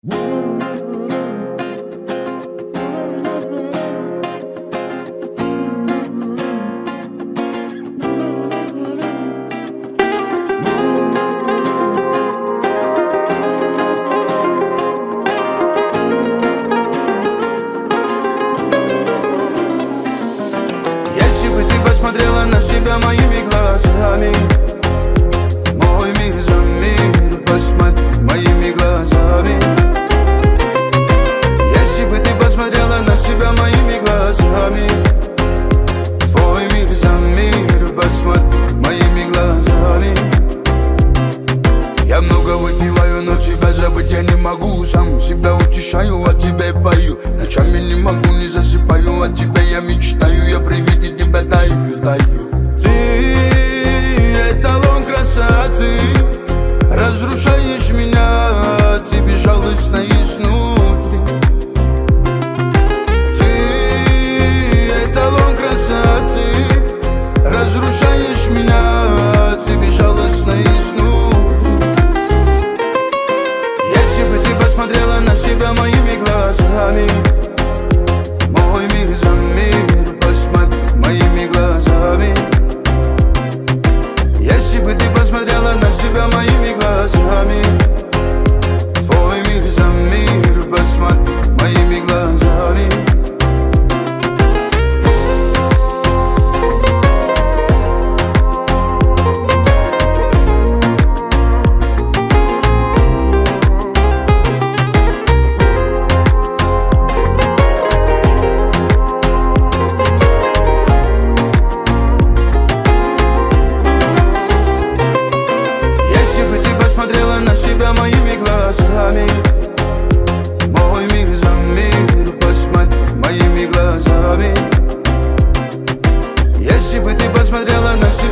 Если бы ты посмотрела на себя моими глазами, мой мир за мир, посмотри моими глазами. Если бы ты посмотрела на себя моими глазами, твой мир за мир, посмотри моими глазами. Я много выпиваю, но тебя забыть я не могу. Сам себя утешаю, от тебя и пою. Ночами не могу, не засыпаю, от тебя я мечтаю. Я при виде тебя таю. Ты эталон красоты, разрушаешь меня, ты безжалостно изнутри. Ты эталон красоты, разрушаешь меня, ты безжалостно изнутри. Если бы ты посмотрела на себя моими глазами, мой мир за мир, посмотри моими глазами. Если бы ты посмотрела на себя моими глазами, твой мир за мир, посмотри моими глазами. Моими глазами, мой мир за мир, посмотри моими глазами. Если бы ты посмотрела на себя